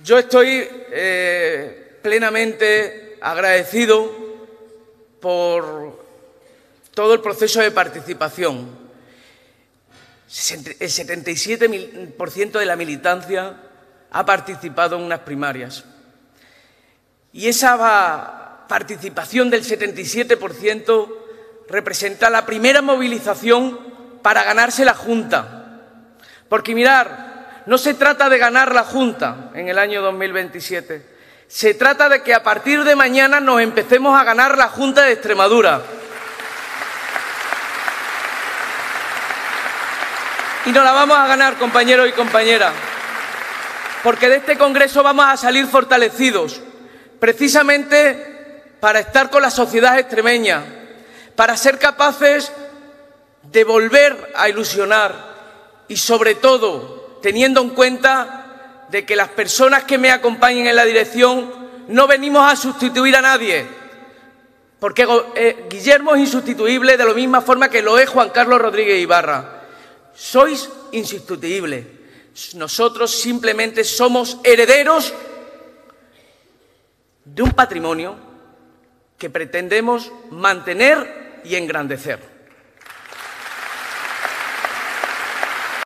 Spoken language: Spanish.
Yo estoy plenamente agradecido por todo el proceso de participación. El 77% de la militancia ha participado en unas primarias. Y esa participación del 77% representa la primera movilización para ganarse la Junta. Porque mirar, no se trata de ganar la Junta en el año 2027. Se trata de que a partir de mañana nos empecemos a ganar la Junta de Extremadura. Y nos la vamos a ganar, compañeros y compañeras, porque de este Congreso vamos a salir fortalecidos, precisamente para estar con la sociedad extremeña, para ser capaces de volver a ilusionar y, sobre todo, teniendo en cuenta de que las personas que me acompañen en la dirección no venimos a sustituir a nadie, porque Guillermo es insustituible de la misma forma que lo es Juan Carlos Rodríguez Ibarra. Sois insustituibles. Nosotros simplemente somos herederos de un patrimonio que pretendemos mantener y engrandecer.